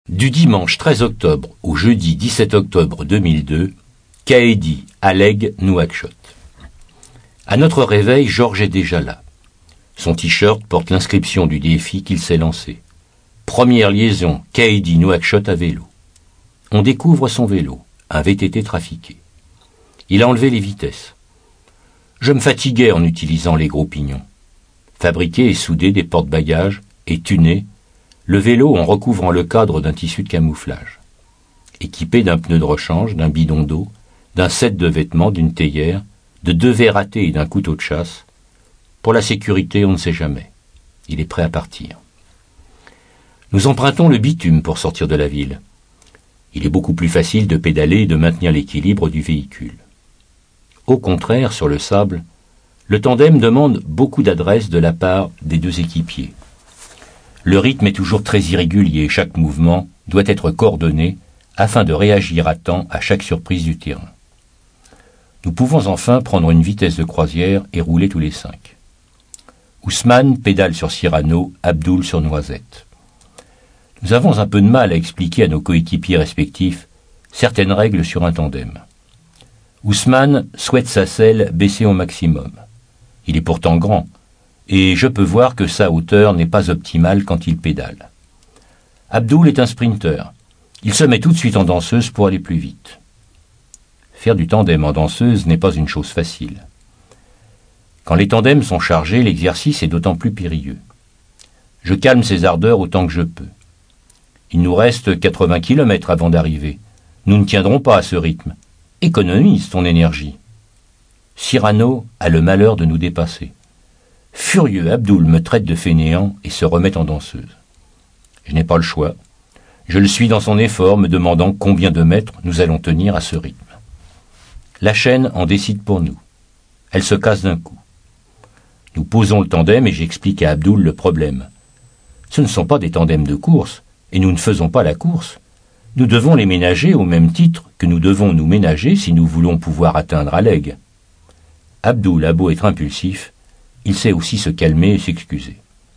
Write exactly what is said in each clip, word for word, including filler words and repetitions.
Du dimanche treize octobre au jeudi dix-sept octobre deux mille deux, Kaedi, Aleg, Nouakchott. À notre réveil, Georges est déjà là. Son t-shirt porte l'inscription du défi qu'il s'est lancé. Première liaison, Kaedi, Nouakchott à vélo. On découvre son vélo, un V T T trafiqué. Il a enlevé les vitesses. Je me fatiguais en utilisant les gros pignons. Fabriqué et soudé des porte-bagages et tuné, le vélo en recouvrant le cadre d'un tissu de camouflage. Équipé d'un pneu de rechange, d'un bidon d'eau, d'un set de vêtements, d'une théière, de deux verres à thé et d'un couteau de chasse. Pour la sécurité, on ne sait jamais. Il est prêt à partir. Nous empruntons le bitume pour sortir de la ville. Il est beaucoup plus facile de pédaler et de maintenir l'équilibre du véhicule. Au contraire, sur le sable, le tandem demande beaucoup d'adresse de la part des deux équipiers. Le rythme est toujours très irrégulier, chaque mouvement doit être coordonné afin de réagir à temps à chaque surprise du terrain. Nous pouvons enfin prendre une vitesse de croisière et rouler tous les cinq. Ousmane pédale sur Cyrano, Abdoul sur Noisette. Nous avons un peu de mal à expliquer à nos coéquipiers respectifs certaines règles sur un tandem. Ousmane souhaite sa selle baissée au maximum. Il est pourtant grand, et je peux voir que sa hauteur n'est pas optimale quand il pédale. Abdoul est un sprinter. Il se met tout de suite en danseuse pour aller plus vite. Faire du tandem en danseuse n'est pas une chose facile. Quand les tandems sont chargés, l'exercice est d'autant plus périlleux. Je calme ses ardeurs autant que je peux. Il nous reste quatre-vingts kilomètres avant d'arriver. Nous ne tiendrons pas à ce rythme. Économise ton énergie. Cyrano a le malheur de nous dépasser. Furieux, Abdoul me traite de fainéant et se remet en danseuse. Je n'ai pas le choix. Je le suis dans son effort, me demandant combien de mètres nous allons tenir à ce rythme. La chaîne en décide pour nous. Elle se casse d'un coup. Nous posons le tandem et j'explique à Abdoul le problème. Ce ne sont pas des tandems de course, et nous ne faisons pas la course. Nous devons les ménager au même titre que nous devons nous ménager si nous voulons pouvoir atteindre Aleg. Abdoul a beau être impulsif, il sait aussi se calmer et s'excuser.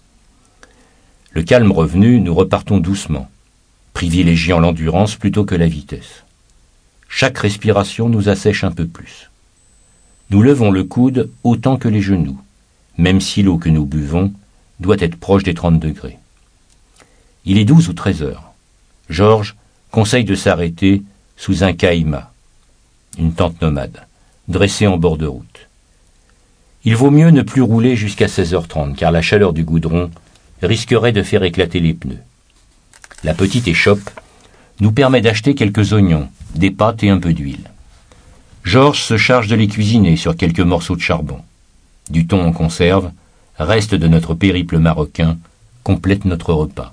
Le calme revenu, nous repartons doucement, privilégiant l'endurance plutôt que la vitesse. Chaque respiration nous assèche un peu plus. Nous levons le coude autant que les genoux, même si l'eau que nous buvons doit être proche des trente degrés. Il est douze ou treize heures. Georges conseille de s'arrêter sous un caïma, une tente nomade, dressée en bord de route. Il vaut mieux ne plus rouler jusqu'à seize heures trente, car la chaleur du goudron risquerait de faire éclater les pneus. La petite échoppe nous permet d'acheter quelques oignons, des pâtes et un peu d'huile. Georges se charge de les cuisiner sur quelques morceaux de charbon. Du thon en conserve, reste de notre périple marocain, complète notre repas.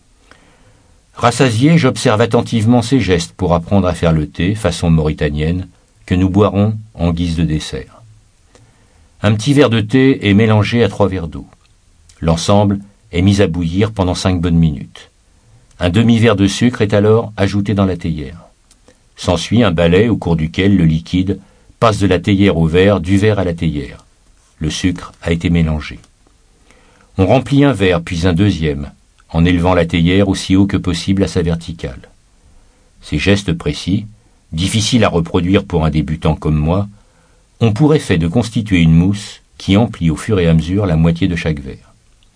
Rassasié, j'observe attentivement ses gestes pour apprendre à faire le thé, façon mauritanienne, que nous boirons en guise de dessert. Un petit verre de thé est mélangé à trois verres d'eau. L'ensemble est mis à bouillir pendant cinq bonnes minutes. Un demi-verre de sucre est alors ajouté dans la théière. S'ensuit un balai au cours duquel le liquide passe de la théière au verre, du verre à la théière. Le sucre a été mélangé. On remplit un verre, puis un deuxième, en élevant la théière aussi haut que possible à sa verticale. Ces gestes précis, difficiles à reproduire pour un débutant comme moi, ont pour effet de constituer une mousse qui emplit au fur et à mesure la moitié de chaque verre.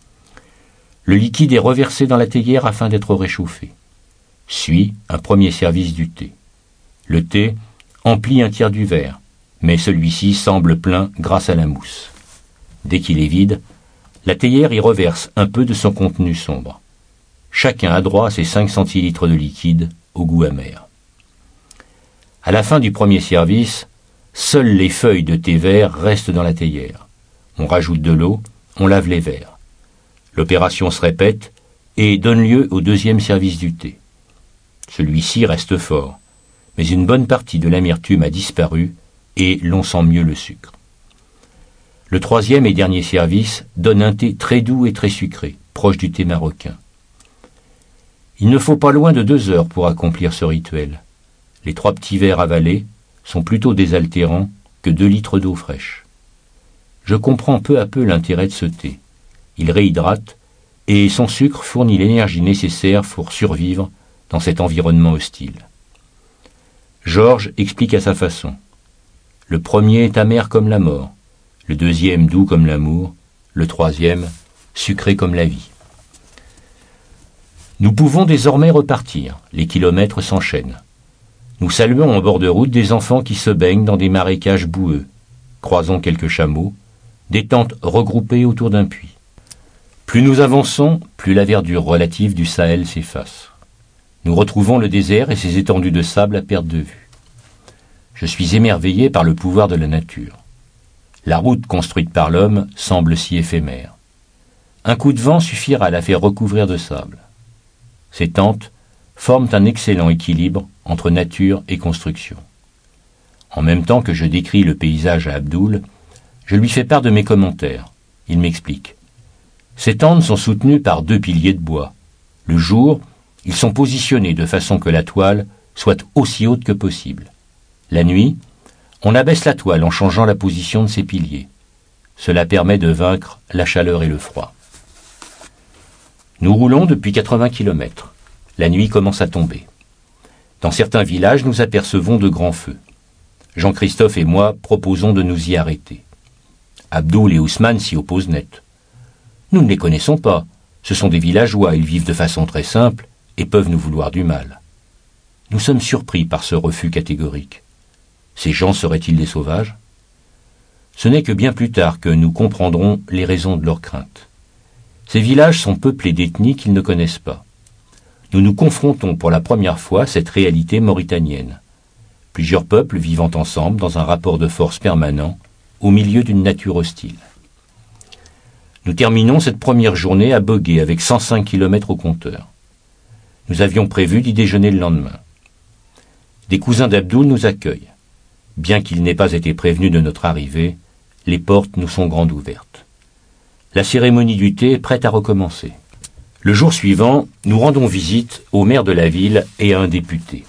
Le liquide est reversé dans la théière afin d'être réchauffé. Suit un premier service du thé. Le thé emplit un tiers du verre, mais celui-ci semble plein grâce à la mousse. Dès qu'il est vide, la théière y reverse un peu de son contenu sombre. Chacun a droit à ses cinq centilitres de liquide au goût amer. À la fin du premier service, seules les feuilles de thé vert restent dans la théière. On rajoute de l'eau, on lave les verres. L'opération se répète et donne lieu au deuxième service du thé. Celui-ci reste fort, mais une bonne partie de l'amertume a disparu et l'on sent mieux le sucre. Le troisième et dernier service donne un thé très doux et très sucré, proche du thé marocain. Il ne faut pas loin de deux heures pour accomplir ce rituel. Les trois petits verres avalés sont plutôt désaltérants que deux litres d'eau fraîche. Je comprends peu à peu l'intérêt de ce thé. Il réhydrate et son sucre fournit l'énergie nécessaire pour survivre dans cet environnement hostile. Georges explique à sa façon. Le premier est amer comme la mort, le deuxième doux comme l'amour, le troisième sucré comme la vie. Nous pouvons désormais repartir, les kilomètres s'enchaînent. Nous saluons en bord de route des enfants qui se baignent dans des marécages boueux, croisons quelques chameaux, des tentes regroupées autour d'un puits. Plus nous avançons, plus la verdure relative du Sahel s'efface. Nous retrouvons le désert et ses étendues de sable à perte de vue. Je suis émerveillé par le pouvoir de la nature. La route construite par l'homme semble si éphémère. Un coup de vent suffira à la faire recouvrir de sable. Ces tentes forment un excellent équilibre entre nature et construction. En même temps que je décris le paysage à Abdoul, je lui fais part de mes commentaires. Il m'explique. Ces tentes sont soutenues par deux piliers de bois. Le jour, ils sont positionnés de façon que la toile soit aussi haute que possible. La nuit, on abaisse la toile en changeant la position de ses piliers. Cela permet de vaincre la chaleur et le froid. Nous roulons depuis quatre-vingts kilomètres. La nuit commence à tomber. Dans certains villages, nous apercevons de grands feux. Jean-Christophe et moi proposons de nous y arrêter. Abdoul et Ousmane s'y opposent net. Nous ne les connaissons pas. Ce sont des villageois, ils vivent de façon très simple et peuvent nous vouloir du mal. Nous sommes surpris par ce refus catégorique. Ces gens seraient-ils des sauvages ? Ce n'est que bien plus tard que nous comprendrons les raisons de leurs craintes. Ces villages sont peuplés d'ethnies qu'ils ne connaissent pas. Nous nous confrontons pour la première fois à cette réalité mauritanienne. Plusieurs peuples vivant ensemble dans un rapport de force permanent, au milieu d'une nature hostile. Nous terminons cette première journée à Bogué avec cent cinq kilomètres au compteur. Nous avions prévu d'y déjeuner le lendemain. Des cousins d'Abdoul nous accueillent. Bien qu'ils n'aient pas été prévenus de notre arrivée, les portes nous sont grandes ouvertes. La cérémonie du thé est prête à recommencer. Le jour suivant, nous rendons visite au maire de la ville et à un député.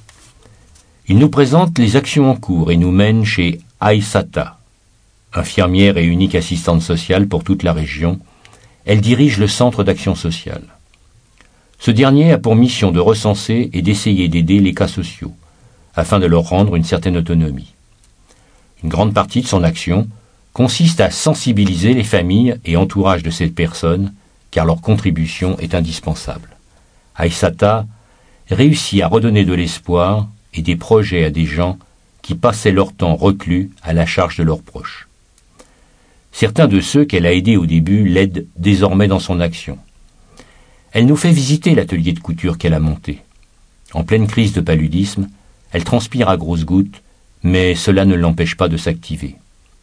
Il nous présente les actions en cours et nous mène chez Aïssata, infirmière et unique assistante sociale pour toute la région. Elle dirige le centre d'action sociale. Ce dernier a pour mission de recenser et d'essayer d'aider les cas sociaux, afin de leur rendre une certaine autonomie. Une grande partie de son action consiste à sensibiliser les familles et entourages de ces personnes, car leur contribution est indispensable. Aïssata réussit à redonner de l'espoir et des projets à des gens qui passaient leur temps reclus à la charge de leurs proches. Certains de ceux qu'elle a aidés au début l'aident désormais dans son action. Elle nous fait visiter l'atelier de couture qu'elle a monté. En pleine crise de paludisme, elle transpire à grosses gouttes, mais cela ne l'empêche pas de s'activer.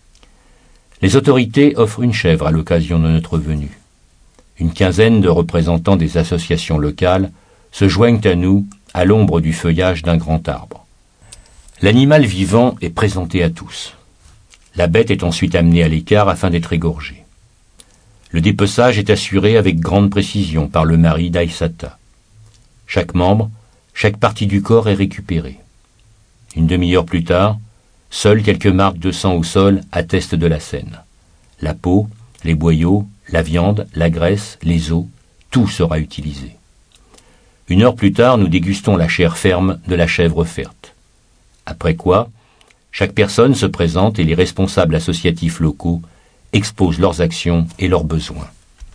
Les autorités offrent une chèvre à l'occasion de notre venue. Une quinzaine de représentants des associations locales se joignent à nous à l'ombre du feuillage d'un grand arbre. L'animal vivant est présenté à tous. La bête est ensuite amenée à l'écart afin d'être égorgée. Le dépeçage est assuré avec grande précision par le mari d'Aïssata. Chaque membre, chaque partie du corps est récupérée. Une demi-heure plus tard, seules quelques marques de sang au sol attestent de la scène. La peau, les boyaux, la viande, la graisse, les os, tout sera utilisé. Une heure plus tard, nous dégustons la chair ferme de la chèvre offerte. Après quoi, chaque personne se présente et les responsables associatifs locaux exposent leurs actions et leurs besoins.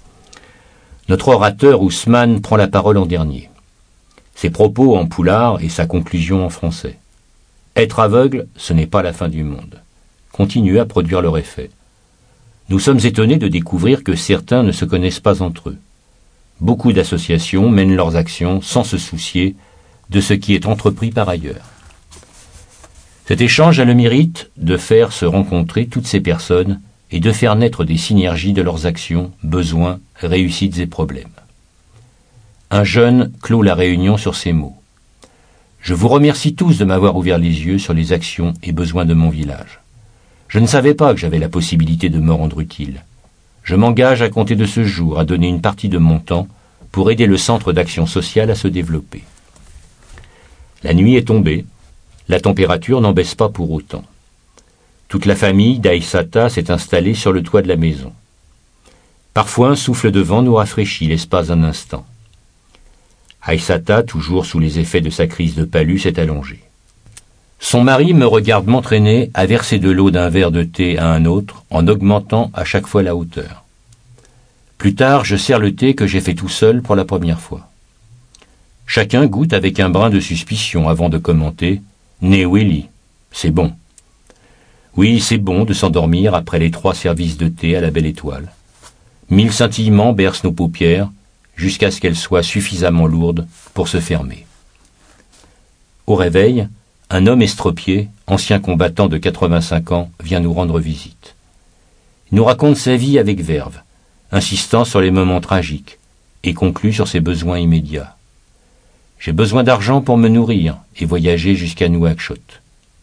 Notre orateur Ousmane prend la parole en dernier. Ses propos en poulard et sa conclusion en français. Être aveugle, ce n'est pas la fin du monde. Continuez à produire leur effet. Nous sommes étonnés de découvrir que certains ne se connaissent pas entre eux. Beaucoup d'associations mènent leurs actions sans se soucier de ce qui est entrepris par ailleurs. Cet échange a le mérite de faire se rencontrer toutes ces personnes et de faire naître des synergies de leurs actions, besoins, réussites et problèmes. Un jeune clôt la réunion sur ces mots. Je vous remercie tous de m'avoir ouvert les yeux sur les actions et besoins de mon village. Je ne savais pas que j'avais la possibilité de me rendre utile. Je m'engage à compter de ce jour à donner une partie de mon temps pour aider le centre d'action sociale à se développer. La nuit est tombée. La température n'en baisse pas pour autant. Toute la famille d'Aïssata s'est installée sur le toit de la maison. Parfois un souffle de vent nous rafraîchit l'espace d'un instant. Aïssata, toujours sous les effets de sa crise de palu, s'est allongée. Son mari me regarde m'entraîner à verser de l'eau d'un verre de thé à un autre en augmentant à chaque fois la hauteur. Plus tard, je sers le thé que j'ai fait tout seul pour la première fois. Chacun goûte avec un brin de suspicion avant de commenter « Né Willy, c'est bon ». Oui, c'est bon de s'endormir après les trois services de thé à la belle étoile. Mille scintillements bercent nos paupières jusqu'à ce qu'elles soient suffisamment lourdes pour se fermer. Au réveil, un homme estropié, ancien combattant de quatre-vingt-cinq ans, vient nous rendre visite. Il nous raconte sa vie avec verve, insistant sur les moments tragiques, et conclut sur ses besoins immédiats. J'ai besoin d'argent pour me nourrir et voyager jusqu'à Nouakchott.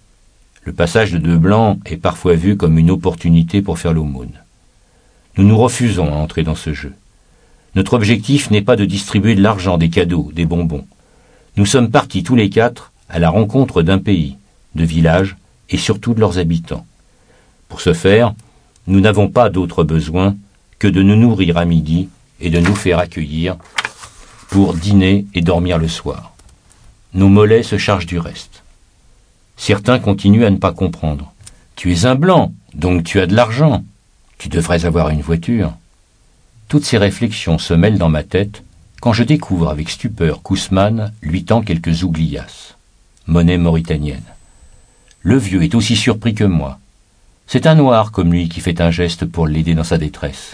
Le passage de deux blancs est parfois vu comme une opportunité pour faire l'aumône. Nous nous refusons à entrer dans ce jeu. Notre objectif n'est pas de distribuer de l'argent, des cadeaux, des bonbons. Nous sommes partis tous les quatre à la rencontre d'un pays, de villages et surtout de leurs habitants. Pour ce faire, nous n'avons pas d'autre besoin que de nous nourrir à midi et de nous faire accueillir pour dîner et dormir le soir. Nos mollets se chargent du reste. Certains continuent à ne pas comprendre. Tu es un blanc, donc tu as de l'argent. Tu devrais avoir une voiture. Toutes ces réflexions se mêlent dans ma tête quand je découvre avec stupeur qu'Ousmane lui tend quelques ougliasses, monnaie mauritanienne. Le vieux est aussi surpris que moi. C'est un noir comme lui qui fait un geste pour l'aider dans sa détresse.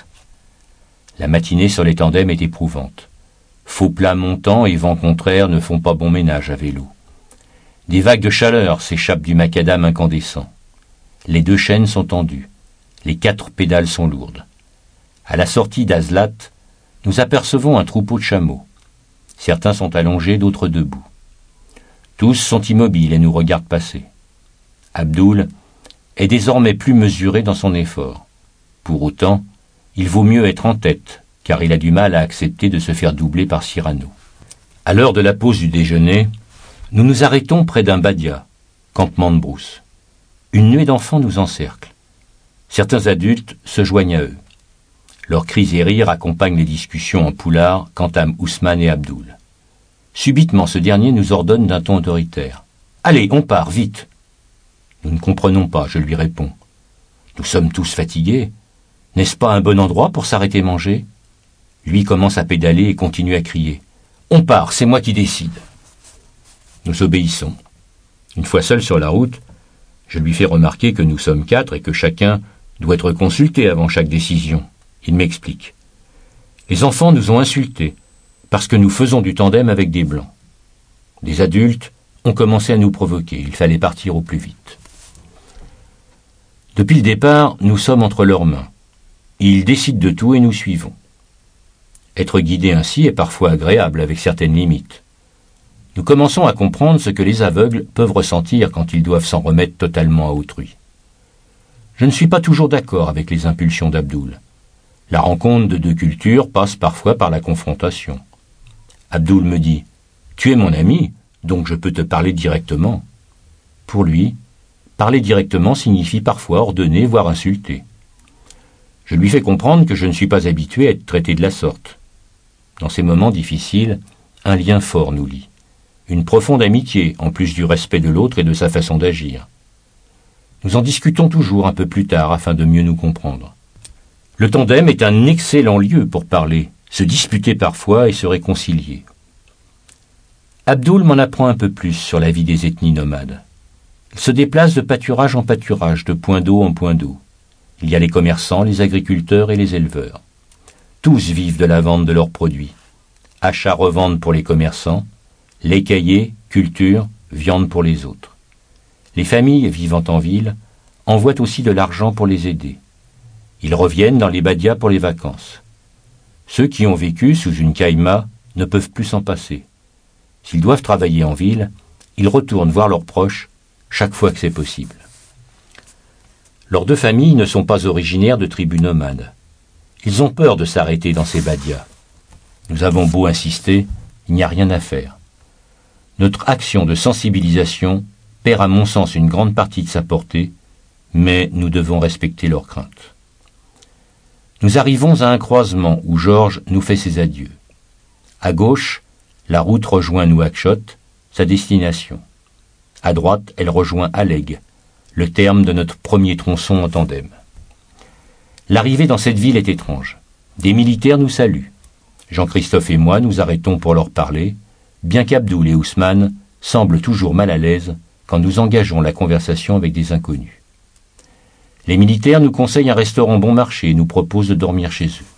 La matinée sur les tandems est éprouvante. Faux plats montants et vents contraires ne font pas bon ménage à vélo. Des vagues de chaleur s'échappent du macadam incandescent. Les deux chaînes sont tendues. Les quatre pédales sont lourdes. À la sortie d'Azlat, nous apercevons un troupeau de chameaux. Certains sont allongés, d'autres debout. Tous sont immobiles et nous regardent passer. Abdoul est désormais plus mesuré dans son effort. Pour autant, il vaut mieux être en tête, car il a du mal à accepter de se faire doubler par Cyrano. À l'heure de la pause du déjeuner, nous nous arrêtons près d'un badia, campement de brousse. Une nuée d'enfants nous encercle. Certains adultes se joignent à eux. Leurs cris et rires accompagnent les discussions en poulard qu'entament Ousmane et Abdoul. Subitement, ce dernier nous ordonne d'un ton autoritaire. « Allez, on part, vite !» Nous ne comprenons pas, je lui réponds. Nous sommes tous fatigués. N'est-ce pas un bon endroit pour s'arrêter manger ? Lui commence à pédaler et continue à crier. « On part, c'est moi qui décide !» Nous obéissons. Une fois seul sur la route, je lui fais remarquer que nous sommes quatre et que chacun doit être consulté avant chaque décision. Il m'explique. Les enfants nous ont insultés parce que nous faisons du tandem avec des blancs. Des adultes ont commencé à nous provoquer. Il fallait partir au plus vite. Depuis le départ, nous sommes entre leurs mains. Ils décident de tout et nous suivons. Être guidé ainsi est parfois agréable avec certaines limites. Nous commençons à comprendre ce que les aveugles peuvent ressentir quand ils doivent s'en remettre totalement à autrui. Je ne suis pas toujours d'accord avec les impulsions d'Abdoul. La rencontre de deux cultures passe parfois par la confrontation. Abdoul me dit « Tu es mon ami, donc je peux te parler directement. » Pour lui, parler directement signifie parfois ordonner, voire insulter. Je lui fais comprendre que je ne suis pas habitué à être traité de la sorte. Dans ces moments difficiles, un lien fort nous lie. Une profonde amitié, en plus du respect de l'autre et de sa façon d'agir. Nous en discutons toujours un peu plus tard afin de mieux nous comprendre. Le tandem est un excellent lieu pour parler, se disputer parfois et se réconcilier. Abdoul m'en apprend un peu plus sur la vie des ethnies nomades. Ils se déplacent de pâturage en pâturage, de point d'eau en point d'eau. Il y a les commerçants, les agriculteurs et les éleveurs. Tous vivent de la vente de leurs produits. Achat-revente pour les commerçants, lait caillé, culture, viande pour les autres. Les familles vivant en ville envoient aussi de l'argent pour les aider. Ils reviennent dans les badias pour les vacances. Ceux qui ont vécu sous une caïma ne peuvent plus s'en passer. S'ils doivent travailler en ville, ils retournent voir leurs proches chaque fois que c'est possible. Leurs deux familles ne sont pas originaires de tribus nomades. Ils ont peur de s'arrêter dans ces badias. Nous avons beau insister, il n'y a rien à faire. Notre action de sensibilisation perd à mon sens une grande partie de sa portée, mais nous devons respecter leurs craintes. Nous arrivons à un croisement où Georges nous fait ses adieux. À gauche, La route rejoint Nouakchott, sa destination. À droite, elle rejoint Alleg, le terme de notre premier tronçon en tandem. L'arrivée dans cette ville est étrange. Des militaires nous saluent. Jean-Christophe et moi nous arrêtons pour leur parler, bien qu'Abdoul et Ousmane semblent toujours mal à l'aise quand nous engageons la conversation avec des inconnus. Les militaires nous conseillent un restaurant bon marché et nous proposent de dormir chez eux.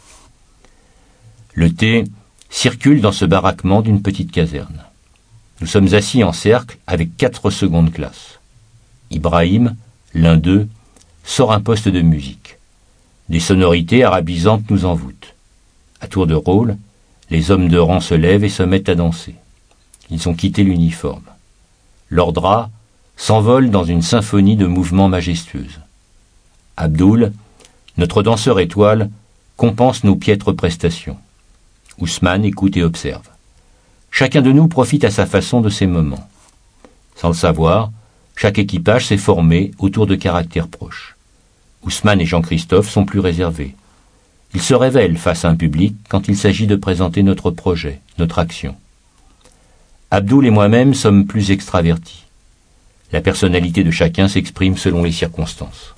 Le thé circule dans ce baraquement d'une petite caserne. Nous sommes assis en cercle avec quatre secondes classes. Ibrahim, l'un d'eux, sort un poste de musique. Des sonorités arabisantes nous envoûtent. À tour de rôle, les hommes de rang se lèvent et se mettent à danser. Ils ont quitté l'uniforme. Leurs draps s'envolent dans une symphonie de mouvements majestueuses. Abdoul, notre danseur étoile, compense nos piètres prestations. Ousmane écoute et observe. Chacun de nous profite à sa façon de ces moments. Sans le savoir, chaque équipage s'est formé autour de caractères proches. Ousmane et Jean-Christophe sont plus réservés. Ils se révèlent face à un public quand il s'agit de présenter notre projet, notre action. Abdoul et moi-même sommes plus extravertis. La personnalité de chacun s'exprime selon les circonstances.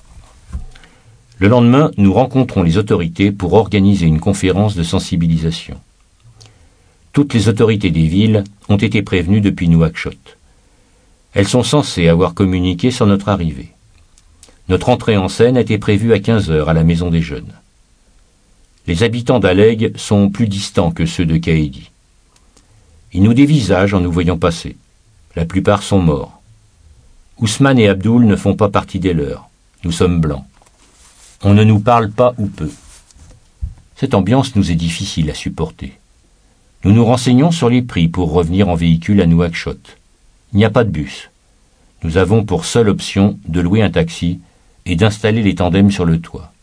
Le lendemain, nous rencontrons les autorités pour organiser une conférence de sensibilisation. Toutes les autorités des villes ont été prévenues depuis Nouakchott. Elles sont censées avoir communiqué sur notre arrivée. Notre entrée en scène a été prévue à quinze heures à la Maison des Jeunes. Les habitants d'Alleg sont plus distants que ceux de Kaedi. Ils nous dévisagent en nous voyant passer. La plupart sont morts. Ousmane et Abdoul ne font pas partie des leurs. Nous sommes blancs. On ne nous parle pas ou peu. Cette ambiance nous est difficile à supporter. Nous nous renseignons sur les prix pour revenir en véhicule à Nouakchott. Il n'y a pas de bus. Nous avons pour seule option de louer un taxi et d'installer les tandems sur le toit.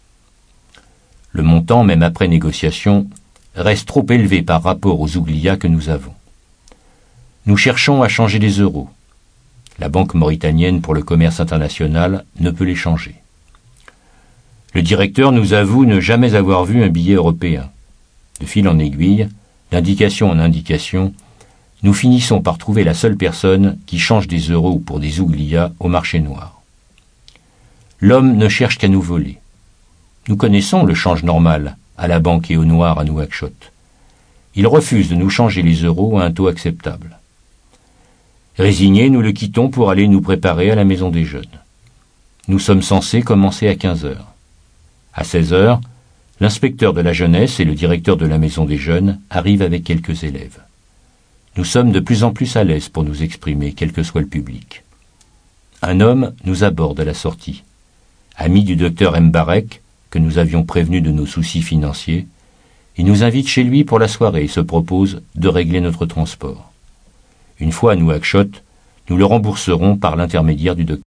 Le montant, même après négociation, reste trop élevé par rapport aux oublias que nous avons. Nous cherchons à changer les euros. La Banque mauritanienne pour le commerce international ne peut les changer. Le directeur nous avoue ne jamais avoir vu un billet européen. De fil en aiguille, d'indication en indication, nous finissons par trouver la seule personne qui change des euros pour des oublias au marché noir. L'homme ne cherche qu'à nous voler. Nous connaissons le change normal à la banque et au noir à Nouakchott. Il refuse de nous changer les euros à un taux acceptable. Résignés, nous le quittons pour aller nous préparer à la Maison des Jeunes. Nous sommes censés commencer à quinze heures. À seize heures, l'inspecteur de la jeunesse et le directeur de la Maison des Jeunes arrivent avec quelques élèves. Nous sommes de plus en plus à l'aise pour nous exprimer, quel que soit le public. Un homme nous aborde à la sortie. Ami du docteur Mbarek, que nous avions prévenu de nos soucis financiers, il nous invite chez lui pour la soirée et se propose de régler notre transport. Une fois à Nouakchott, nous le rembourserons par l'intermédiaire du docteur.